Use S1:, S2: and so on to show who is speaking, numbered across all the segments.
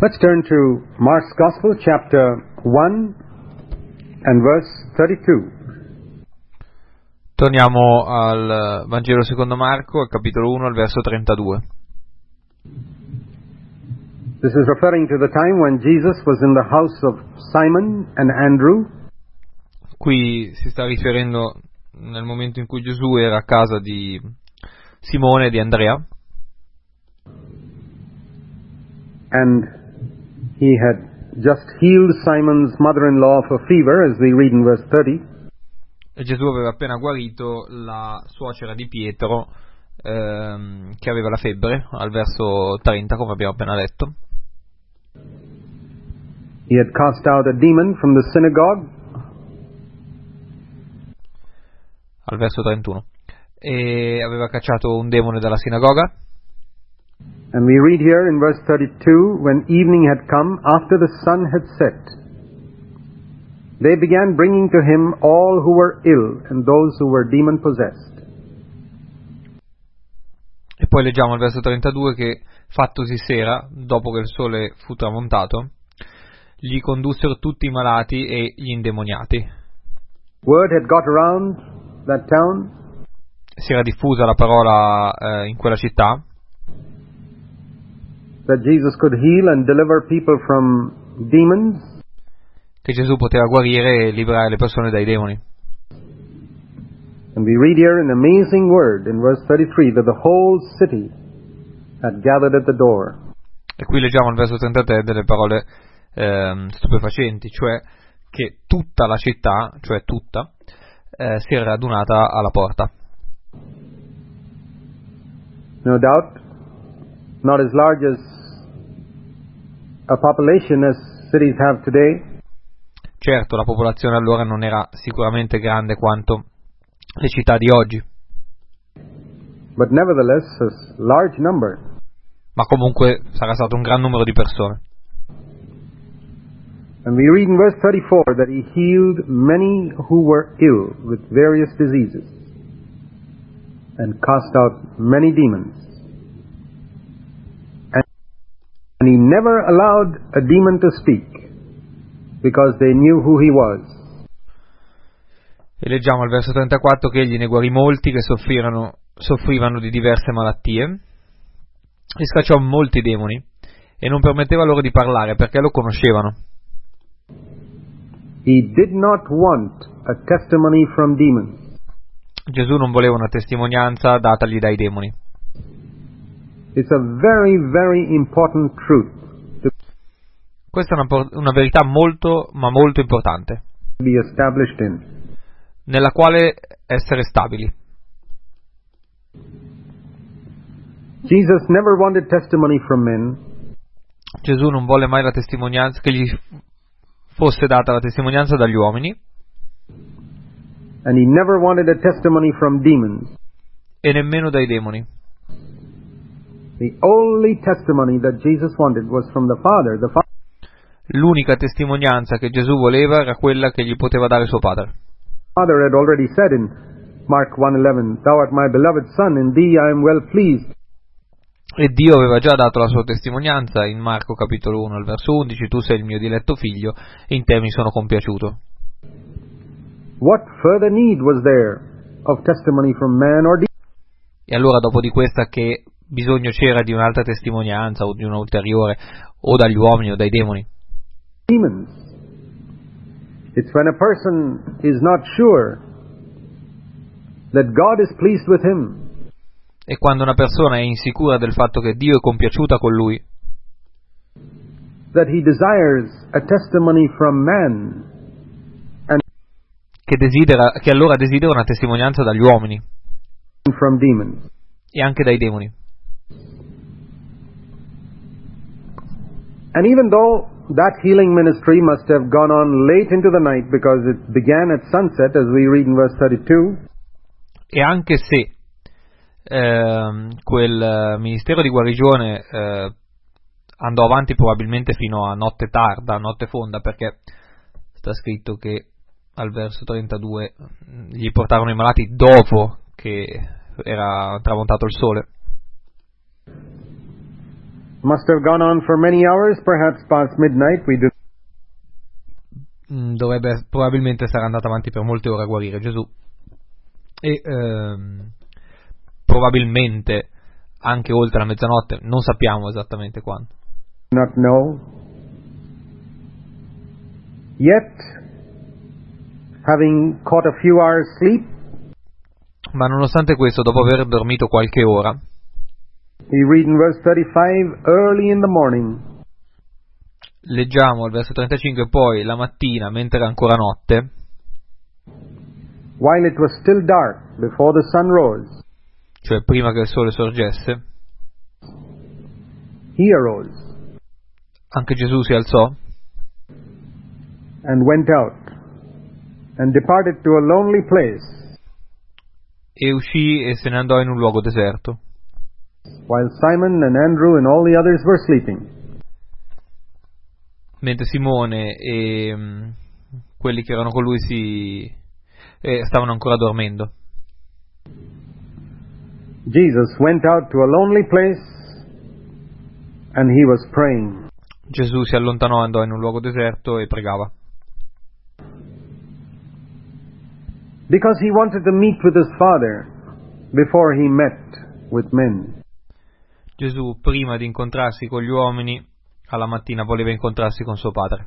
S1: Let's turn to Mark's Gospel, chapter 1 and verse 32.
S2: Torniamo al Vangelo secondo Marco, al capitolo 1, al verso 32.
S1: This is referring to the time when Jesus was in the house of Simon and Andrew.
S2: Qui si sta riferendo nel momento in cui Gesù era a casa di Simone e di Andrea.
S1: And he had just healed Simon's mother-in-law of a fever, as we read in verse 30.
S2: E Gesù aveva appena guarito la suocera di Pietro che aveva la febbre, al verso 30, come abbiamo appena letto.
S1: He had cast out a demon from the synagogue.
S2: Al verso 31. E aveva cacciato un demone dalla sinagoga.
S1: And we read here in verse 32, when evening had come, after the sun had set, they began bringing to him all who were ill and those who were demon-possessed.
S2: E poi leggiamo al verso 32 che, fattosi sera, dopo che il sole fu tramontato, gli condussero tutti i malati e gli indemoniati.
S1: Word had got around that town.
S2: Si era diffusa la parola in quella città,
S1: That Jesus could heal and deliver people from demons.
S2: che Gesù poteva guarire e liberare le persone dai demoni.
S1: And we read here an amazing word in verse 33, that the whole city had gathered at the door.
S2: E qui leggiamo al verso 33 delle parole stupefacenti, cioè che tutta la città, cioè tutta, si era radunata alla porta.
S1: No doubt, not as large as a population as cities have today,
S2: Certo, la popolazione allora non era sicuramente grande quanto le città di oggi,
S1: but nevertheless a large number.
S2: ma comunque sarà stato un gran numero di persone.
S1: And we read in verse 34 that he healed many who were ill with various diseases and cast out many demons. And he never allowed a demon to speak because they knew who he was.
S2: E leggiamo al verso 34 che egli ne guarì molti che soffrivano di diverse malattie e scacciò molti demoni e non permetteva loro di parlare perché lo conoscevano.
S1: He did not want a testimony from demons.
S2: Gesù non voleva una testimonianza datagli dai demoni.
S1: It's a very, very important truth
S2: Questa è una verità molto, ma molto importante,
S1: to be established in.
S2: nella quale essere stabili.
S1: Jesus never wanted testimony from men.
S2: Gesù non volle mai la testimonianza, che gli fosse data la testimonianza dagli uomini,
S1: And he never wanted a testimony from demons.
S2: e nemmeno dai demoni.
S1: The only testimony that Jesus wanted was from the Father. The
S2: L'unica testimonianza che Gesù voleva era quella che gli poteva dare suo padre.
S1: Father had already said in Mark 1:11, Thou art my beloved Son, in thee I am well pleased.
S2: E Dio aveva già dato la sua testimonianza in Marco capitolo 1 al verso 11, tu sei il mio diletto figlio, e in te mi sono compiaciuto.
S1: What further need was there of testimony from man or
S2: E allora dopo di questa che bisogno c'era di un'altra testimonianza o di una ulteriore, o dagli uomini o dai demoni?
S1: demons? It's when a person is not sure that God is pleased with him,
S2: E quando una persona è insicura del fatto che Dio è compiaciuta con lui,
S1: that he desires a testimony from man,
S2: che allora desidera una testimonianza dagli uomini
S1: and from demons.
S2: e anche dai demoni.
S1: And even though that healing ministry must have gone on late into the night because it began at sunset, as we read in verse 32,
S2: E anche se quel ministero di guarigione andò avanti probabilmente fino a notte tarda, notte fonda, perché sta scritto che al verso 32 gli portarono i malati dopo che era tramontato il sole.
S1: Must have gone on for many hours, perhaps past midnight. We do.
S2: Probabilmente sarà andata avanti per molte ore a guarire Gesù e probabilmente anche oltre la mezzanotte, non sappiamo esattamente quando.
S1: Not know. Yet, having caught a few hours sleep,
S2: ma nonostante questo, dopo aver dormito qualche ora,
S1: we read in verse 35, early in the morning,
S2: leggiamo al verso 35, poi la mattina, mentre era ancora notte,
S1: while it was still dark, before the sun rose,
S2: cioè prima che il sole sorgesse,
S1: he arose
S2: anche Gesù si alzò
S1: and went out and departed to a lonely place,
S2: e uscì e se ne andò in un luogo deserto,
S1: while Simon and Andrew and all the others were sleeping.
S2: mentre Simone e quelli che erano con lui stavano ancora dormendo.
S1: Jesus went out to a lonely place and he was praying.
S2: Gesù si allontanò, andò in un luogo deserto e pregava.
S1: Because he wanted to meet with his Father before he met with men.
S2: Gesù, prima di incontrarsi con gli uomini, alla mattina voleva incontrarsi con suo Padre.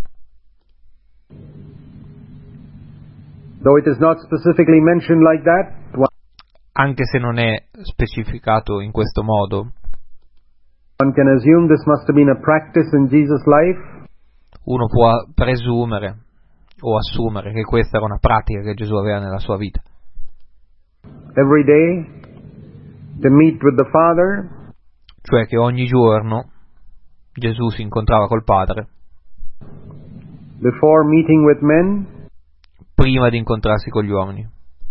S1: Though it is not specifically mentioned like that,
S2: Anche se non è specificato in questo modo,
S1: one can assume this must have been a practice in Jesus' life.
S2: uno può presumere o assumere che questa era una pratica che Gesù aveva nella sua vita.
S1: Every day, to meet with the Father,
S2: Cioè che ogni giorno Gesù si incontrava col Padre
S1: before meeting with men,
S2: prima di incontrarsi con gli uomini.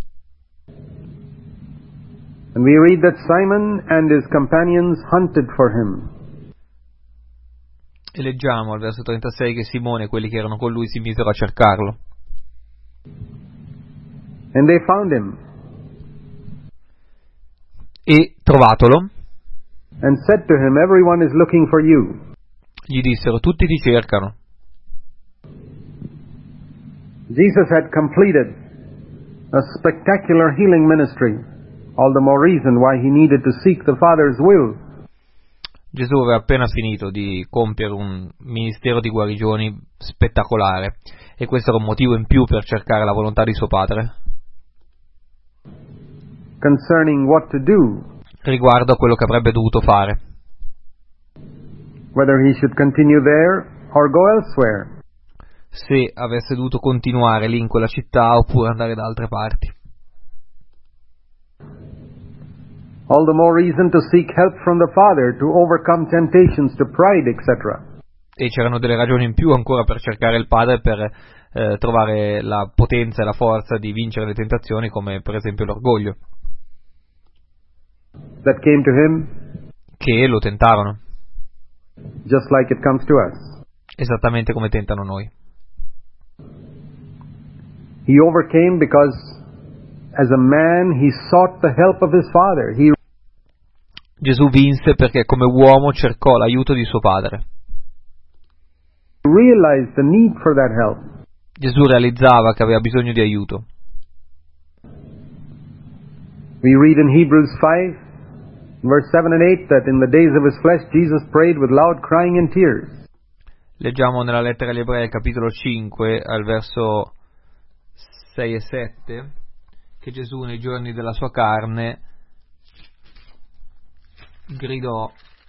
S1: and we read that Simon and his companions hunted for him.
S2: E leggiamo al verso 36 che Simone e quelli che erano con lui si misero a cercarlo.
S1: And they found him,
S2: E trovatolo,
S1: and said to him, everyone is looking for you.
S2: gli dissero: tutti ti cercano.
S1: Jesus had completed a spectacular healing ministry, all the more reason why he needed to seek the Father's will.
S2: Gesù aveva appena finito di compiere un ministero di guarigioni spettacolare, e questo era un motivo in più per cercare la volontà di suo Padre
S1: Concerning what to do,
S2: riguardo a quello che avrebbe dovuto fare,
S1: whether he should continue there or go elsewhere.
S2: se avesse dovuto continuare lì in quella città oppure andare da altre parti.
S1: All the more reason to seek help from the Father to overcome temptations to pride, etc.
S2: E c'erano delle ragioni in più ancora per cercare il Padre, per trovare la potenza e la forza di vincere le tentazioni, come per esempio l'orgoglio,
S1: That came to him
S2: che lo tentavano,
S1: just like it comes to us.
S2: esattamente come tentano noi.
S1: He overcame because as a man he sought the help of his Father. He
S2: Gesù vinse perché come uomo cercò l'aiuto di suo Padre.
S1: realized the need for that help.
S2: Gesù realizzava che aveva bisogno di aiuto.
S1: We read in Hebrews 5, verse 7 and 8, that in the days of his flesh Jesus prayed with loud crying and tears.
S2: Leggiamo nella lettera agli Ebrei, capitolo 5, al verso 6 e 7, che Gesù nei giorni della sua carne gridò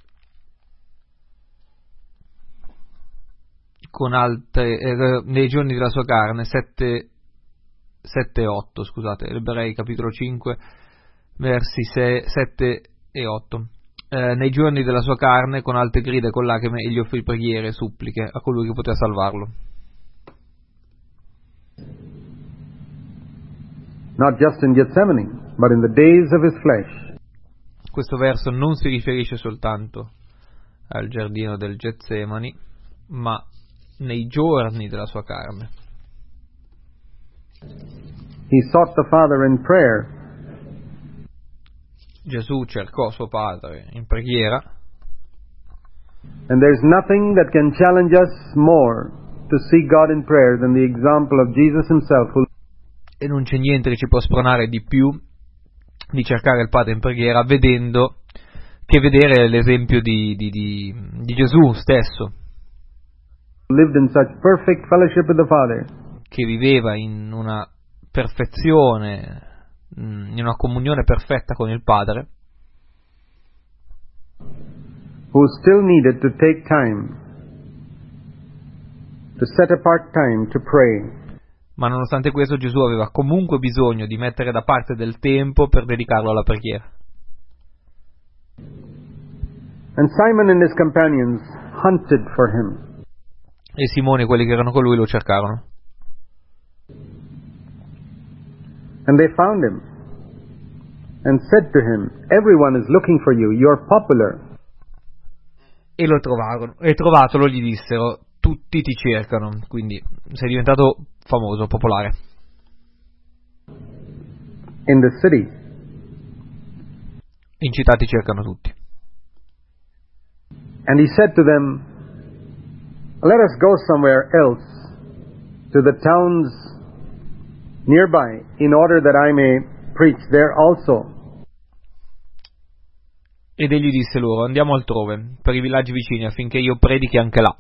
S2: con altre, nei giorni della sua carne, 7 e 8, scusate, Ebrei capitolo 5, versi 7 e 8. Nei giorni della sua carne, con alte grida e con lacrime, egli offrì preghiere e suppliche a colui che poteva salvarlo.
S1: Not just in Gethsemane, but in the days of his flesh.
S2: Questo verso non si riferisce soltanto al giardino del Getsemani, ma nei giorni della sua carne.
S1: He sought the Father in prayer,
S2: Gesù cercò suo Padre in preghiera,
S1: And there's nothing that can challenge us more to seek God in prayer than the example of Jesus himself.
S2: E non c'è niente che ci può spronare di più di cercare il Padre in preghiera che vedere l'esempio di Gesù stesso,
S1: Lived in such perfect fellowship with the Father.
S2: Che viveva in una perfezione, in una comunione perfetta con il Padre,
S1: Who still needed to take time, to set apart time to pray.
S2: ma nonostante questo Gesù aveva comunque bisogno di mettere da parte del tempo per dedicarlo alla preghiera.
S1: And Simon and his companions hunted for him.
S2: E Simone e quelli che erano con lui lo cercarono.
S1: And they found him and said to him, "Everyone is looking for you. You're popular."
S2: E lo trovarono, e trovatolo gli dissero, tutti ti cercano, quindi sei diventato famoso, popolare.
S1: In the city.
S2: In città ti cercano tutti.
S1: And he said to them, "Let us go somewhere else, to the towns nearby, in order that I may preach there also."
S2: Ed egli disse loro, andiamo altrove, per i villaggi vicini, affinché io predichi anche là.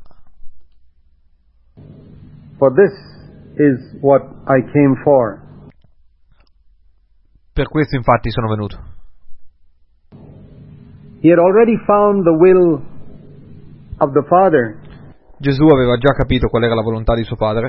S1: For this is what I came for.
S2: Per questo infatti sono venuto.
S1: He had already found the will of the Father.
S2: Gesù aveva già capito qual era la volontà di suo Padre.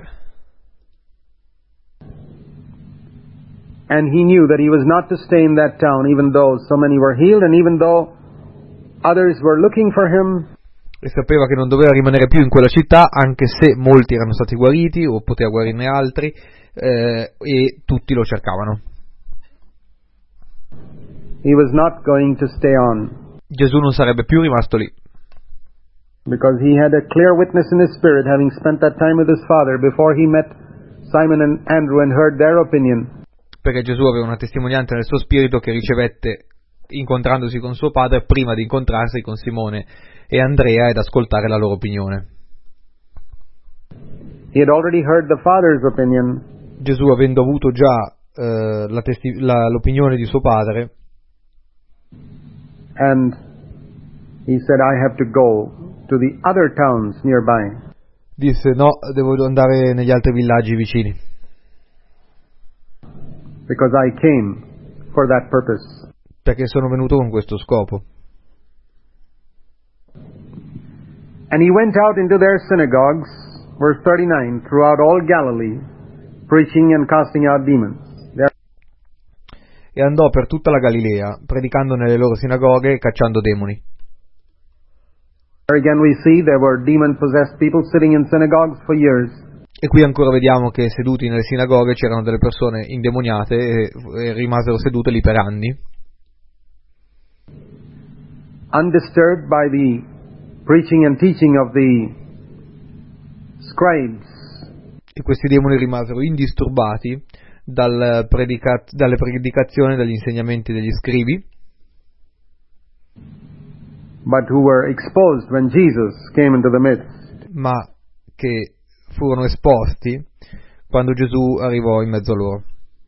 S1: And he knew that he was not to stay in that town, even though so many were healed, and even though others were looking for him.
S2: E sapeva che non doveva rimanere più in quella città, anche se molti erano stati guariti, o poteva guarirne altri, e tutti lo cercavano.
S1: He was not going to stay on.
S2: Gesù non sarebbe più rimasto lì.
S1: Because he had a clear witness in his spirit, having spent that time with his Father, before he met Simon and Andrew and heard their opinion.
S2: Perché Gesù aveva una testimonianza nel suo spirito che ricevette incontrandosi con suo Padre prima di incontrarsi con Simone e Andrea ed ascoltare la loro opinione.
S1: He had already heard the Father's opinion.
S2: Gesù, avendo avuto già l'opinione di suo Padre,
S1: and he said, "I have to go to the other towns nearby."
S2: disse no, devo andare negli altri villaggi vicini.
S1: Because I came for that purpose.
S2: Perché sono venuto con questo scopo.
S1: And he went out into their synagogues, verse 39, throughout all Galilee, preaching and casting out demons.
S2: E andò per tutta la Galilea, predicando nelle loro sinagoghe e cacciando demoni.
S1: There again we see there were demon-possessed people sitting in synagogues for years.
S2: E qui ancora vediamo che seduti nelle sinagoghe c'erano delle persone indemoniate e rimasero sedute lì per anni.
S1: Undisturbed by the preaching and teaching of the scribes.
S2: E questi demoni rimasero indisturbati dalle predicazioni e dagli insegnamenti degli scribi,
S1: but who were exposed when Jesus came into the midst.
S2: Ma che furono esposti quando Gesù arrivò in mezzo a loro.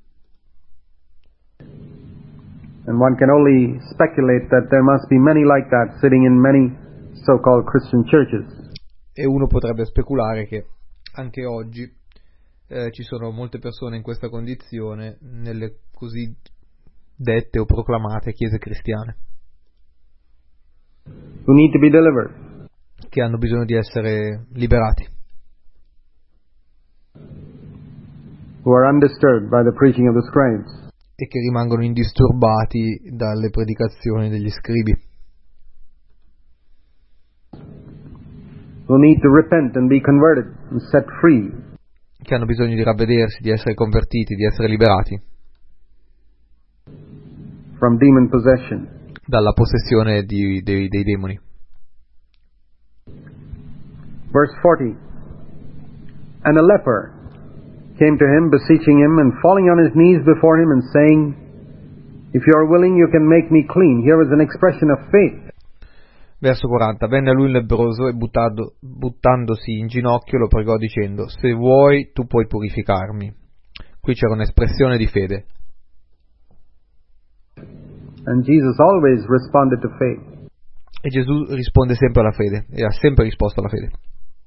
S1: And one can only speculate that there must be many like that sitting in many so-called Christian churches.
S2: E uno potrebbe speculare che anche oggi ci sono molte persone in questa condizione nelle così dette o proclamate chiese cristiane,
S1: who need to be delivered,
S2: che hanno bisogno di essere liberati,
S1: who are undisturbed by the preaching of the scribes,
S2: e che rimangono indisturbati dalle predicazioni degli scribi,
S1: who need to repent and be converted and set free,
S2: che hanno bisogno di ravvedersi, di essere convertiti, di essere liberati
S1: from demon possession.
S2: Dalla possessione dei demoni.
S1: Verse 40. And a leper came to him, beseeching him, and falling on his knees before him, and saying, "If you are willing, you can make me clean." Here was an expression of faith.
S2: Verso 40. Venne a lui il lebbroso e buttandosi in ginocchio lo pregò dicendo: se vuoi tu puoi purificarmi. Qui c'era un'espressione di fede.
S1: And Jesus always responded to faith.
S2: E Gesù risponde sempre alla fede, e ha sempre risposto alla fede.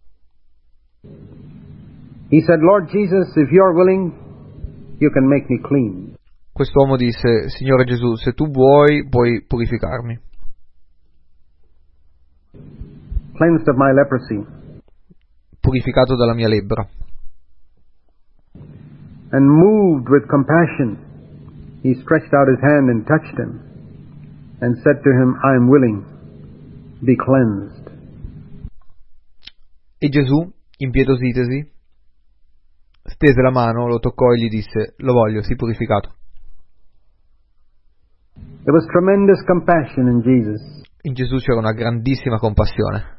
S1: He said, Lord Jesus, if you are willing, you can make me clean.
S2: Quest'uomo disse: Signore Gesù, se tu vuoi puoi purificarmi.
S1: Cleansed of my leprosy.
S2: Purificato dalla mia lebbra.
S1: And moved with compassion, he stretched out his hand and touched him, and said to him, I am willing, be cleansed.
S2: E Gesù, impietositosi, stese la mano, lo toccò e gli disse: lo voglio, sii purificato.
S1: There was tremendous compassion in Jesus.
S2: In Gesù c'era una grandissima compassione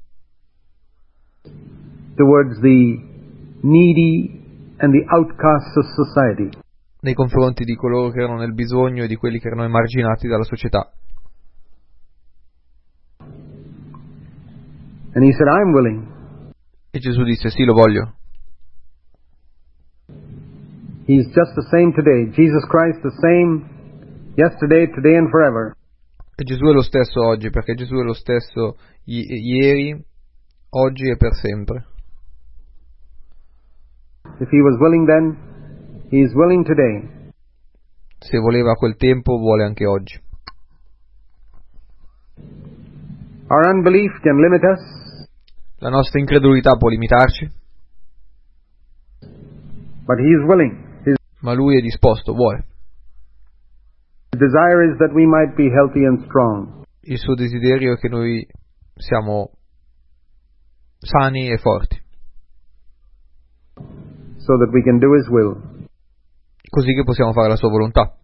S1: Towards the needy and the outcasts of society.
S2: nei confronti di coloro che erano nel bisogno e di quelli che erano emarginati dalla società.
S1: And he said, I'm willing.
S2: E Gesù disse: sì, lo voglio.
S1: He's just the same today. Jesus Christ the same yesterday, today and forever.
S2: E Gesù è lo stesso oggi, perché Gesù è lo stesso ieri, oggi e per sempre.
S1: If he was willing then, he is willing today.
S2: Se voleva a quel tempo, vuole anche oggi.
S1: Our unbelief can limit us,
S2: La nostra incredulità può limitarci,
S1: but he is willing. His
S2: ma Lui è disposto, vuole.
S1: desire is that we might be healthy and strong.
S2: Il suo desiderio è che noi siamo sani e forti,
S1: So that we can do his will.
S2: così che possiamo fare la sua volontà.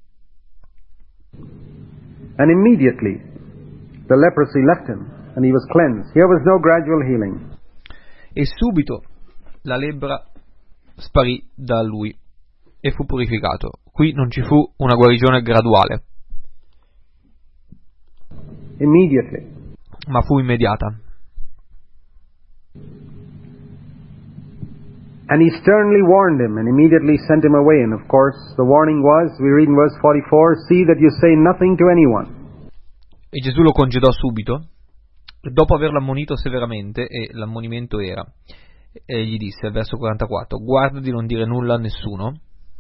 S1: And immediately the leprosy left him and he was cleansed. Here was no gradual healing.
S2: E subito la lebbra sparì da lui e fu purificato. Qui non ci fu una guarigione graduale,
S1: Immediately.
S2: ma fu immediata.
S1: And he sternly warned him and immediately sent him away. And of course the warning was, we read in verse 44, see that you say nothing to anyone.
S2: E Gesù lo congedò subito, dopo averlo ammonito severamente, e l'ammonimento era, e gli disse, al verso 44, guarda di non dire nulla a nessuno.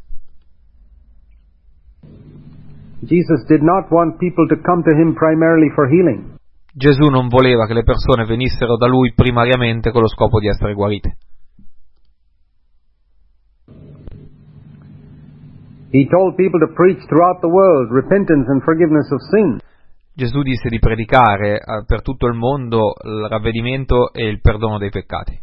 S1: Jesus did not want people to come to him primarily for healing.
S2: Gesù non voleva che le persone venissero da lui primariamente con lo scopo di essere guarite.
S1: He told people to preach throughout the world repentance and forgiveness of sin.
S2: Gesù disse di predicare per tutto il mondo il ravvedimento e il perdono dei peccati.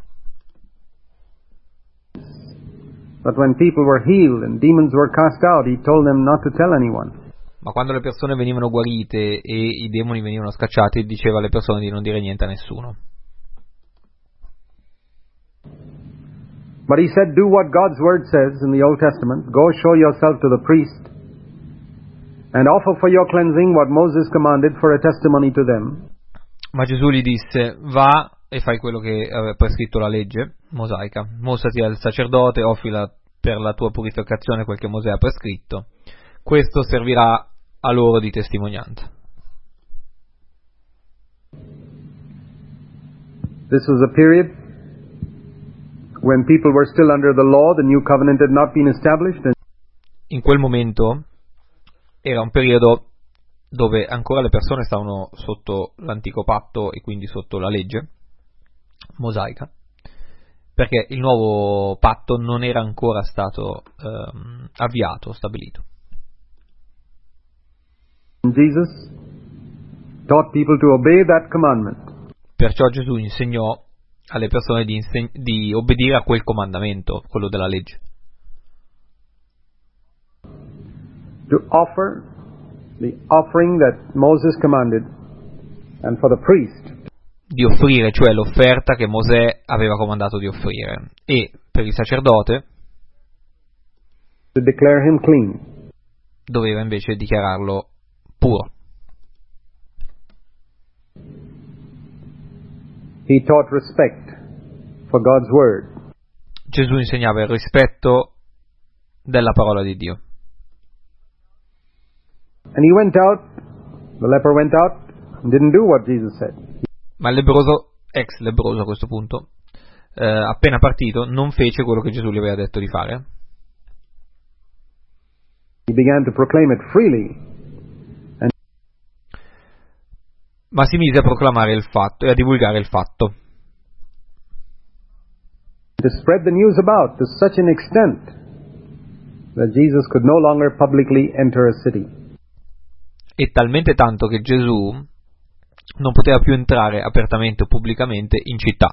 S1: But when people were healed and demons were cast out, he told them not to tell anyone.
S2: Ma quando le persone venivano guarite e i demoni venivano scacciati, diceva alle persone di non dire niente a nessuno.
S1: But he said, do what God's word says in the Old Testament. Go show yourself to the priest and offer for your cleansing what Moses commanded for a testimony to them.
S2: Ma Gesù gli disse, va e fai quello che aveva prescritto la legge mosaica. Mostrati al sacerdote, offri per la tua purificazione quel che Mosè ha prescritto. Questo servirà a loro di testimonianza.
S1: This was a period when people were still under the law, the new covenant had not been established. And
S2: in quel momento era un periodo dove ancora le persone stavano sotto l'antico patto e quindi sotto la legge mosaica, perché il nuovo patto non era ancora stato avviato, stabilito.
S1: Jesus taught people to obey that commandment.
S2: Perciò Gesù insegnò alle persone di obbedire a quel comandamento, quello della legge.
S1: To offer the offering that Moses commanded, and for the priest
S2: Di offrire, cioè l'offerta che Mosè aveva comandato di offrire, e per il sacerdote
S1: to declare him clean.
S2: doveva invece dichiararlo puro.
S1: He taught respect for God's word.
S2: Gesù insegnava il rispetto della parola di Dio.
S1: And he went out, the leper went out, and didn't do what Jesus said.
S2: Ma il lebbroso, ex lebbroso a questo punto, appena partito, non fece quello che Gesù gli aveva detto di fare.
S1: He began to proclaim it freely.
S2: Ma si mise a proclamare il fatto e a divulgare il fatto.
S1: To spread the news about to such an extent that Jesus could no longer publicly enter a city.
S2: E talmente tanto che Gesù non poteva più entrare apertamente o pubblicamente in città.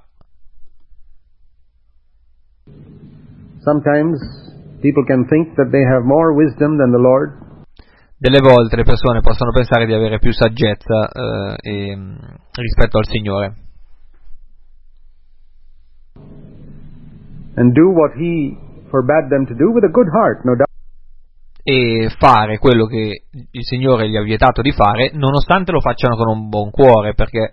S1: Sometimes people can think that they have more wisdom than the Lord.
S2: Delle volte le persone possono pensare di avere più saggezza rispetto al Signore.
S1: And do what He forbade them to do with a good heart, no doubt.
S2: E fare quello che il Signore gli ha vietato di fare, nonostante lo facciano con un buon cuore, perché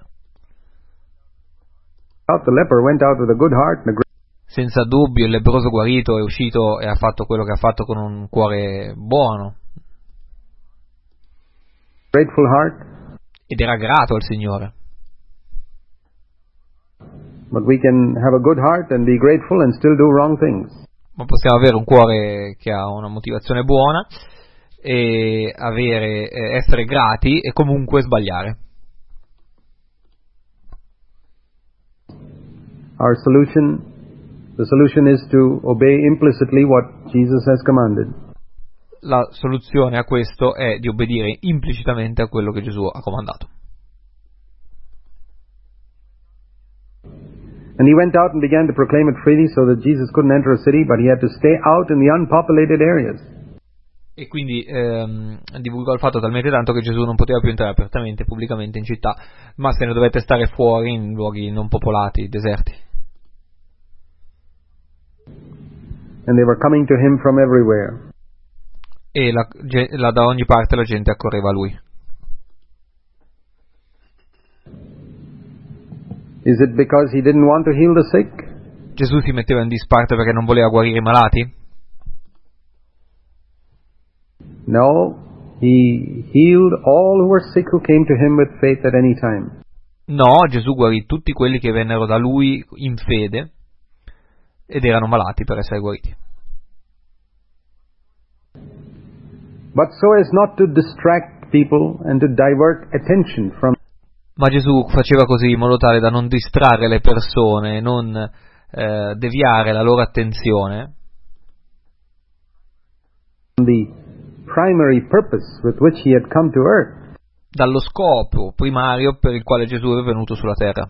S1: The leper went out with a good heart and a
S2: senza dubbio il lebbroso guarito è uscito e ha fatto quello che ha fatto con un cuore buono.
S1: grateful heart.
S2: Ed era grato al Signore.
S1: But we can have a good heart and be grateful and still do wrong things.
S2: Ma possiamo avere un cuore che ha una motivazione buona e essere grati e comunque sbagliare.
S1: The solution is to obey implicitly what Jesus has commanded.
S2: La soluzione a questo è di obbedire implicitamente a quello che Gesù ha comandato.
S1: And he went out and began to proclaim it freely so that Jesus couldn't enter a city, but he had to stay out in the unpopulated areas.
S2: E quindi divulgò il fatto talmente tanto che Gesù non poteva più entrare apertamente, pubblicamente in città, ma se ne dovette stare fuori in luoghi non popolati, deserti.
S1: And they were coming to him from everywhere.
S2: E da ogni parte la gente accorreva a lui.
S1: Is it because he didn't want to heal the sick?
S2: Gesù si metteva in disparte perché non voleva guarire i malati?
S1: No, he healed all who were sick who came to him with faith at any time.
S2: No, Gesù guarì tutti quelli che vennero da lui in fede ed erano malati per essere guariti.
S1: But so as not to distract people and to divert attention from.
S2: Ma Gesù faceva così in modo tale da non distrarre le persone, non deviare la loro attenzione
S1: The primary purpose with which he had come to earth.
S2: Dallo scopo primario per il quale Gesù è venuto sulla terra.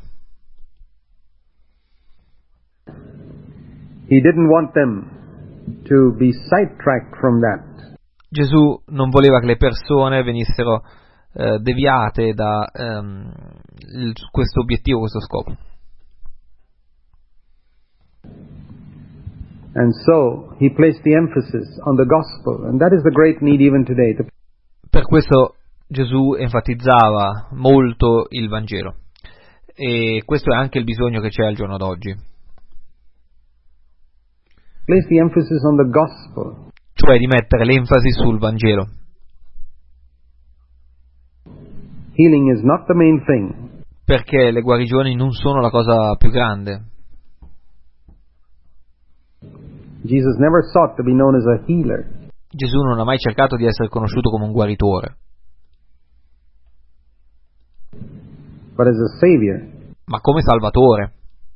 S1: He didn't want them to be sidetracked from that.
S2: Gesù non voleva che le persone venissero deviate da questo obiettivo, questo scopo.
S1: And so he placed the emphasis on the gospel, and that is the great need even today.
S2: Per questo Gesù enfatizzava molto il Vangelo, e questo è anche il bisogno che c'è al giorno d'oggi.
S1: Place the emphasis on the gospel.
S2: Cioè di mettere l'enfasi sul Vangelo.
S1: Healing is not the main thing.
S2: Perché le guarigioni non sono la cosa più grande.
S1: Jesus never sought to be known as a healer.
S2: Gesù non ha mai cercato di essere conosciuto come un guaritore,
S1: but as a savior.
S2: ma come Salvatore.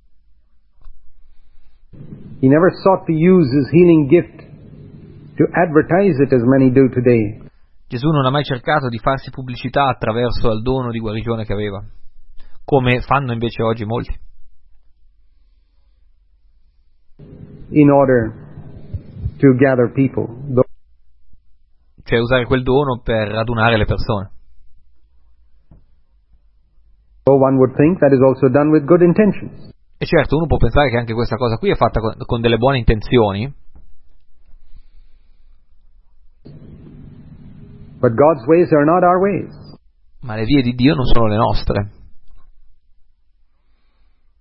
S1: He never sought to use his healing gift to advertise it as many do today.
S2: Gesù non ha mai cercato di farsi pubblicità attraverso il dono di guarigione che aveva, come fanno invece oggi molti.
S1: In order to gather people.
S2: Cioè usare quel dono per radunare le persone.
S1: So one would think that is also done with good intentions.
S2: E certo, uno può pensare che anche questa cosa qui è fatta con delle buone intenzioni.
S1: But God's ways are not our ways.
S2: Ma le vie di Dio non sono le nostre.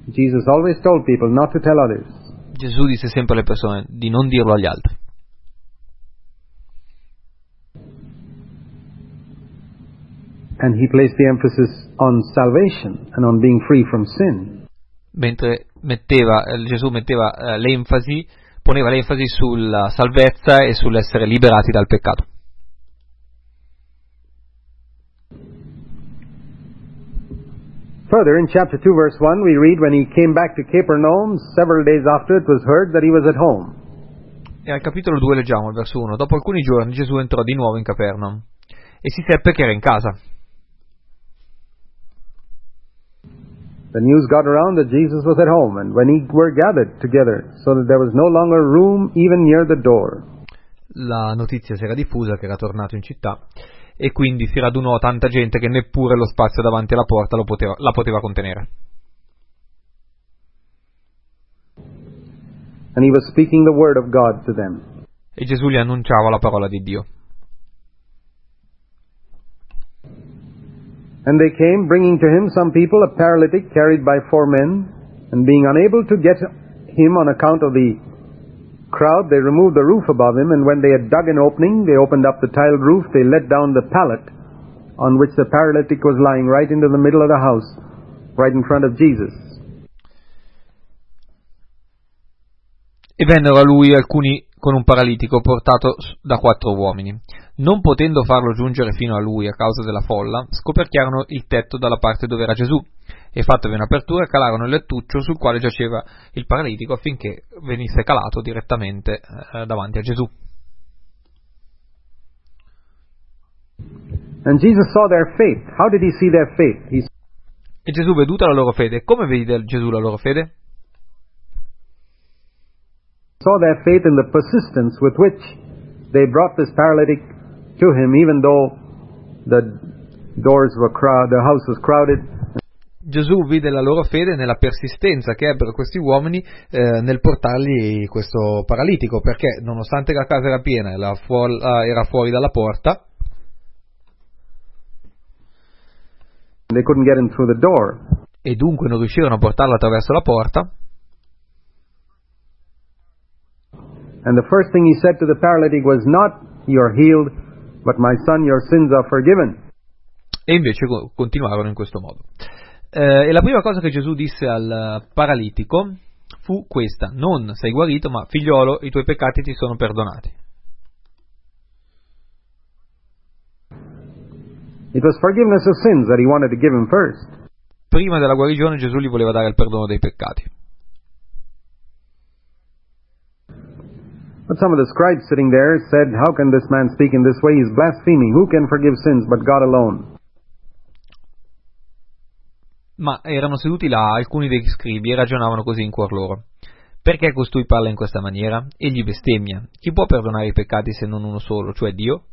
S1: Jesus always told people not to tell others.
S2: Gesù disse sempre alle persone di non dirlo agli altri.
S1: And he placed the emphasis on salvation and on being free from sin.
S2: Mentre Gesù poneva l'enfasi sulla salvezza e sull'essere liberati dal peccato.
S1: Further, in chapter 2, verse 1, we read, when he came back to Capernaum, several days after it was heard that he was at home.
S2: E al capitolo 2 leggiamo il verso 1. Dopo alcuni giorni Gesù entrò di nuovo in Capernaum e si seppe che era in casa.
S1: The news got around that Jesus was at home, and when he were gathered together, so that there was no longer room even near the door.
S2: La notizia si era diffusa che era tornato in città e quindi si radunò tanta gente che neppure lo spazio davanti alla porta la poteva contenere.
S1: And he was speaking the word of God to them.
S2: E Gesù gli annunciava la parola di Dio.
S1: And they came, bringing to him some people, a paralytic carried by 4 men, and being unable to get him on account of the crowd, they removed the roof above him, and when they had dug an opening, they opened up the tiled roof, they let down the pallet on which the paralytic was lying right into the middle of the house, right in front of Jesus.
S2: E vennero a lui alcuni con un paralitico portato da 4 uomini. Non potendo farlo giungere fino a lui a causa della folla, scoperchiarono il tetto dalla parte dove era Gesù e fattovi un'apertura calarono il lettuccio sul quale giaceva il paralitico affinché venisse calato direttamente davanti a Gesù.
S1: And Jesus saw their faith. How did he see their faith?
S2: E Gesù, veduta la loro fede, come vede Gesù la loro fede?
S1: Saw their faith in the persistence with which they brought this paralytic to him, even though the house was crowded.
S2: Gesù vide la loro fede nella persistenza che ebbero questi uomini nel portargli questo paralitico, perché nonostante la casa era piena e era fuori dalla porta,
S1: they couldn't get him through the door.
S2: E dunque non riuscirono a portarlo attraverso la porta.
S1: And the first thing he said to the paralytic was not, "You're healed, but my son, your sins are forgiven."
S2: E invece continuarono in questo modo. E la prima cosa che Gesù disse al paralitico fu questa: non sei guarito, ma figliolo, i tuoi peccati ti sono perdonati.
S1: It was forgiveness of sins that he wanted to give him first.
S2: Prima della guarigione Gesù gli voleva dare il perdono dei peccati.
S1: But some of the scribes sitting there said, "How can this man speak in this way? He's blaspheming. Who can forgive sins but God alone?"
S2: Ma erano seduti là alcuni dei scribi e ragionavano così in cuor loro: perché costui parla in questa maniera? Egli bestemmia. Chi può perdonare i peccati se non uno solo, cioè Dio?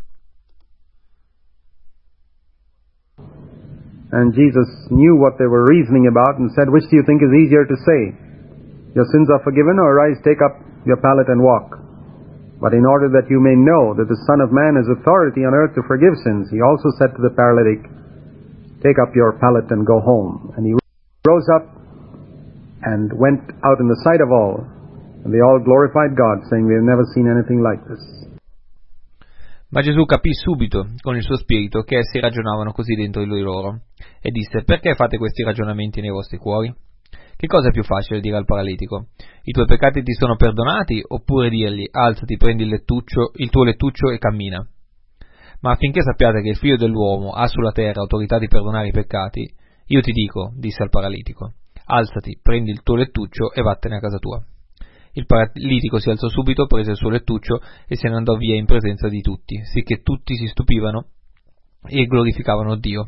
S1: And Jesus knew what they were reasoning about and said, "Which do you think is easier to say? Your sins are forgiven, or rise, take up your pallet and walk? But in order that you may know that the Son of Man has authority on earth to forgive sins," he also said to the paralytic, "Take up your pallet and go home." And he rose up and went out in the sight of all, and they all glorified God, saying, "We have never seen anything like this."
S2: Ma Gesù capì subito con il suo spirito che essi ragionavano così dentro di loro e disse: perché fate questi ragionamenti nei vostri cuori? Che cosa è più facile dire al paralitico? I tuoi peccati ti sono perdonati, oppure dirgli: alzati, prendi il tuo lettuccio e cammina? Ma affinché sappiate che il Figlio dell'uomo ha sulla terra autorità di perdonare i peccati, io ti dico, disse al paralitico, alzati, prendi il tuo lettuccio e vattene a casa tua. Il paralitico si alzò subito, prese il suo lettuccio e se ne andò via in presenza di tutti, sicché tutti si stupivano e glorificavano Dio.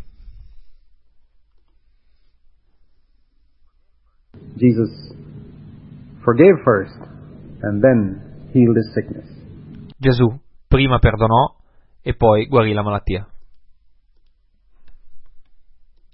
S1: Jesus forgave first and then healed his sickness.
S2: Gesù prima perdonò e poi guarì la malattia.